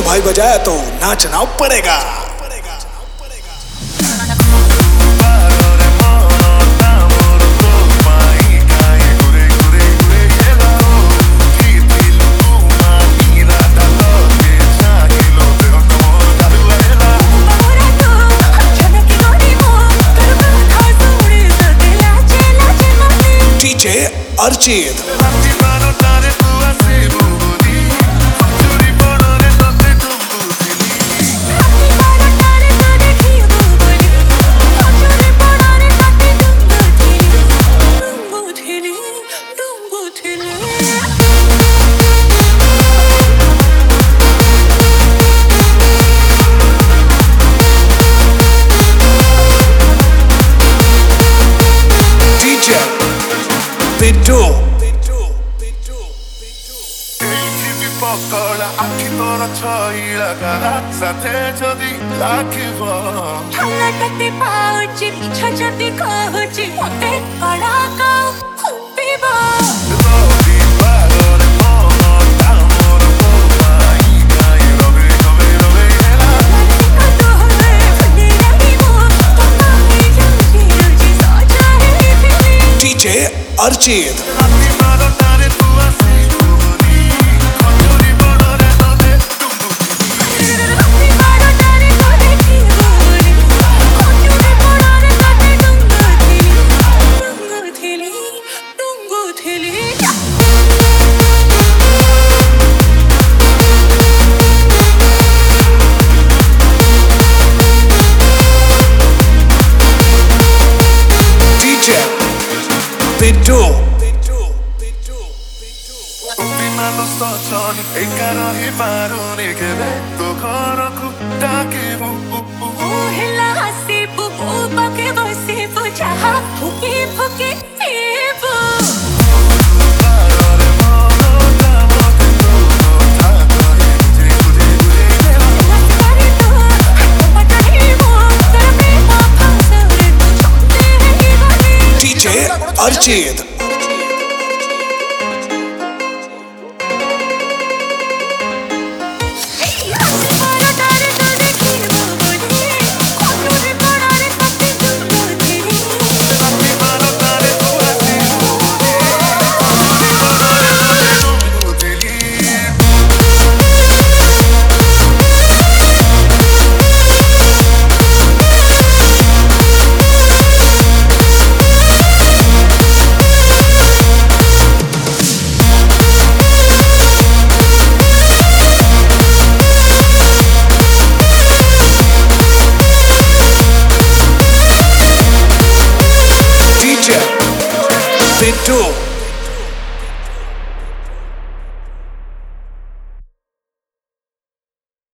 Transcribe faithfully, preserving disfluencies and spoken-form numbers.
भाई बजाया तो नाचना पड़ेगा। डीजे अर्चित Bidu पकड़ा आखि तोर छइला गासा ते जदी लाखिब हल्ला कते पाउची छछती कहूची मते बड़ा का हुपीबा रोदी बागरे मोर तामोर कोई गाय रबे रबे रबे हेला तो है फने रही मो कमाई जंजी रुजी सोचा है फिली डीजे अर्चित आखि मारो तारे तू आसी Bidu Upinalo sto choni e caro hi marone che vetto coroku dakibu Ohela hasi bu bu bake bosi bu jaha fuki fuki sibu Parole mono tamo te to tako hi je tujhe tujhe dela Nasari to pata hi mo tera me ma phasare tu chonte hi bani DJ Archit Bidu